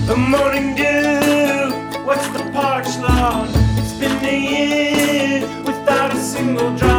The morning dew, what's the parched lawn? It's been a year without a single drop.